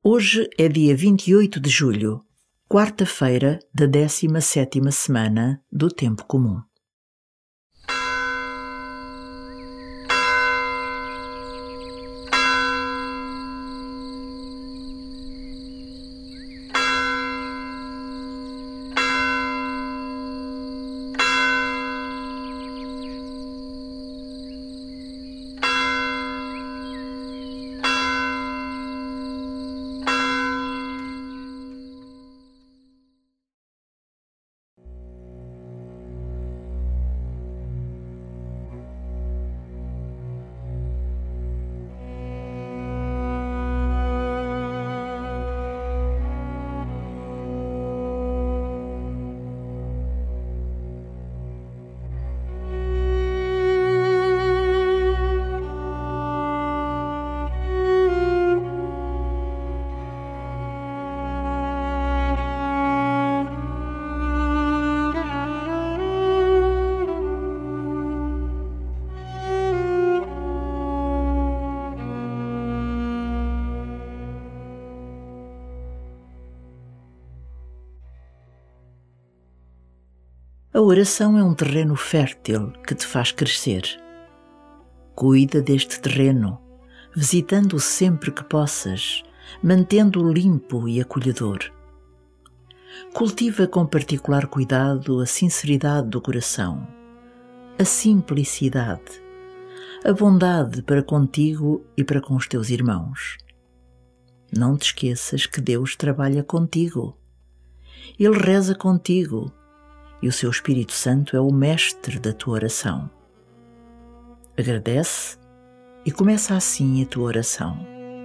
Hoje é dia 28 de julho, quarta-feira da 17ª semana do Tempo Comum. A oração é um terreno fértil que te faz crescer. Cuida deste terreno, visitando-o sempre que possas, mantendo-o limpo e acolhedor. Cultiva com particular cuidado a sinceridade do coração, a simplicidade, a bondade para contigo e para com os teus irmãos. Não te esqueças que Deus trabalha contigo. Ele reza contigo. E o seu Espírito Santo é o mestre da tua oração. Agradece e começa assim a tua oração.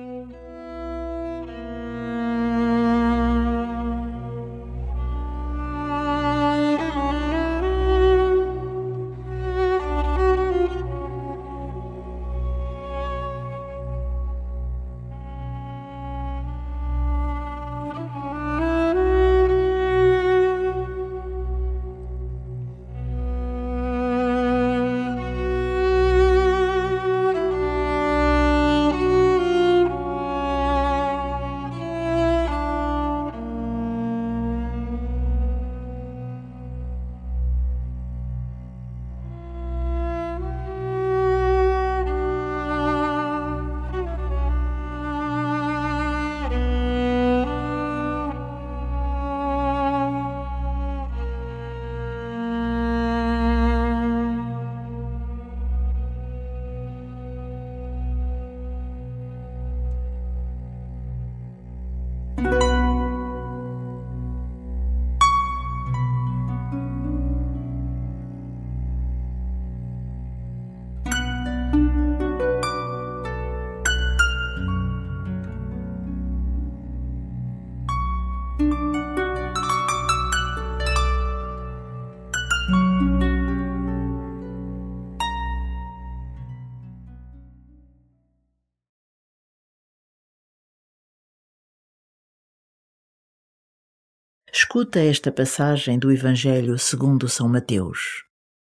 Escuta esta passagem do Evangelho segundo São Mateus.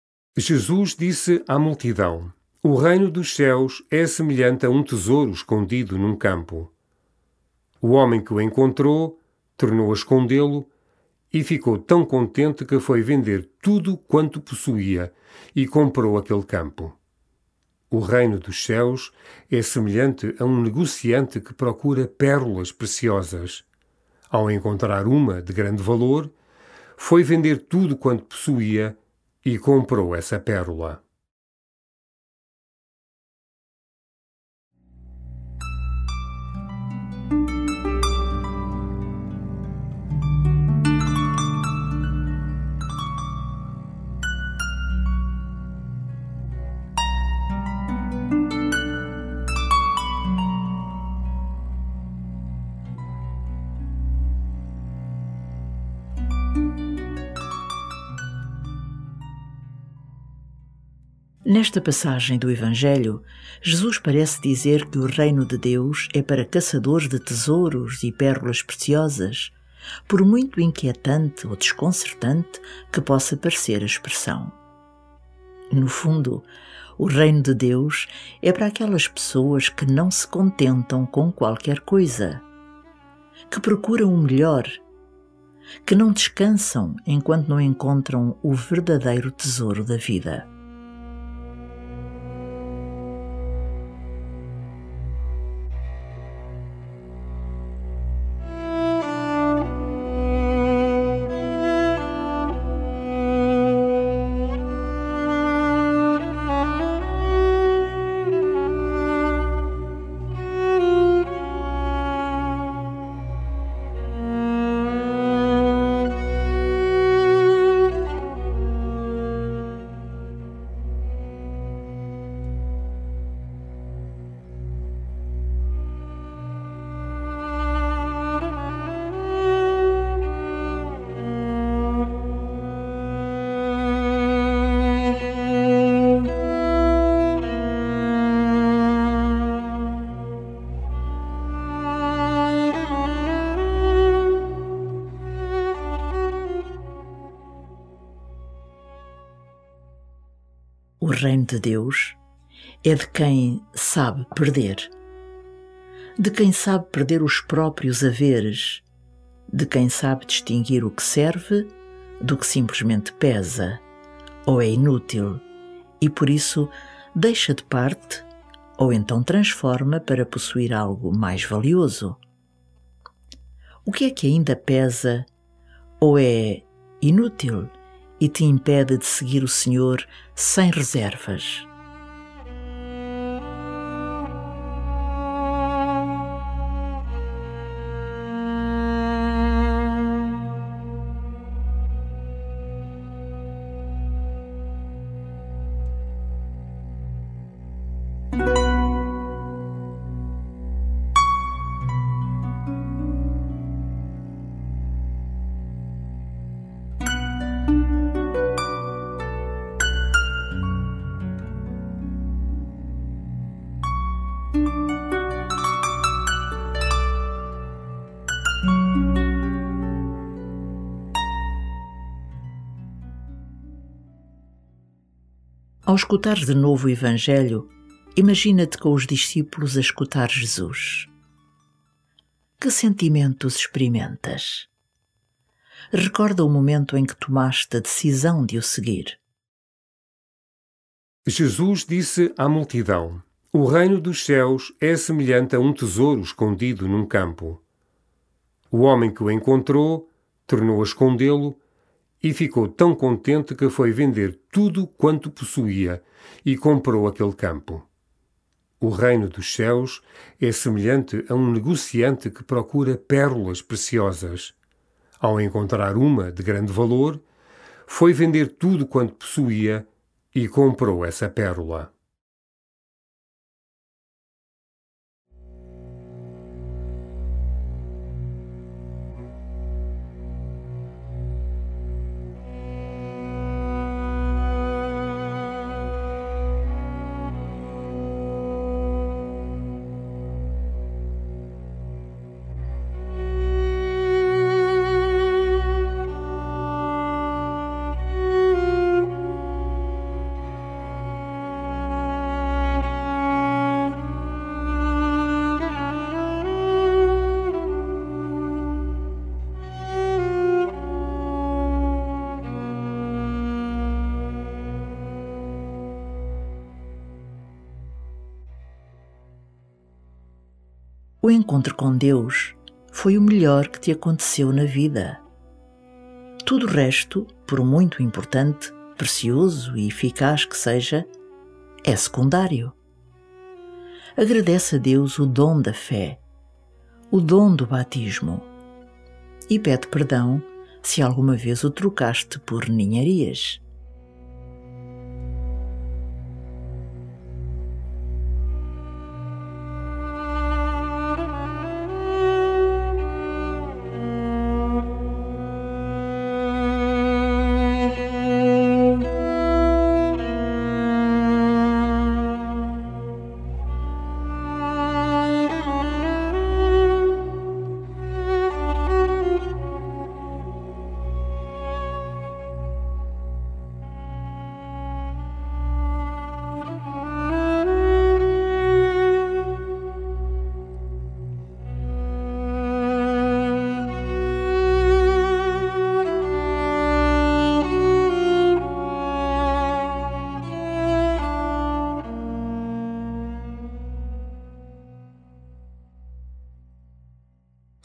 Jesus disse à multidão: O reino dos céus é semelhante a um tesouro escondido num campo. O homem que o encontrou tornou a escondê-lo e ficou tão contente que foi vender tudo quanto possuía e comprou aquele campo. O reino dos céus é semelhante a um negociante que procura pérolas preciosas. Ao encontrar uma de grande valor, foi vender tudo quanto possuía e comprou essa pérola. Nesta passagem do Evangelho, Jesus parece dizer que o reino de Deus é para caçadores de tesouros e pérolas preciosas, por muito inquietante ou desconcertante que possa parecer a expressão. No fundo, o reino de Deus é para aquelas pessoas que não se contentam com qualquer coisa, que procuram o melhor, que não descansam enquanto não encontram o verdadeiro tesouro da vida. O reino de Deus é de quem sabe perder, de quem sabe perder os próprios haveres, de quem sabe distinguir o que serve do que simplesmente pesa ou é inútil e por isso deixa de parte ou então transforma para possuir algo mais valioso. O que é que ainda pesa ou é inútil e te impede de seguir o Senhor sem reservas? Ao escutares de novo o Evangelho, imagina-te com os discípulos a escutar Jesus. Que sentimentos experimentas? Recorda o momento em que tomaste a decisão de o seguir. Jesus disse à multidão: O reino dos céus é semelhante a um tesouro escondido num campo. O homem que o encontrou tornou a escondê-lo e ficou tão contente que foi vender tudo quanto possuía e comprou aquele campo. O reino dos céus é semelhante a um negociante que procura pérolas preciosas. Ao encontrar uma de grande valor, foi vender tudo quanto possuía e comprou essa pérola. O encontro com Deus foi o melhor que te aconteceu na vida. Tudo o resto, por muito importante, precioso e eficaz que seja, é secundário. Agradece a Deus o dom da fé, o dom do batismo, e pede perdão se alguma vez o trocaste por ninharias.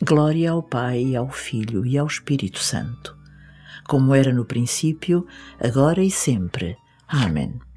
Glória ao Pai, ao Filho e ao Espírito Santo, como era no princípio, agora e sempre. Amém.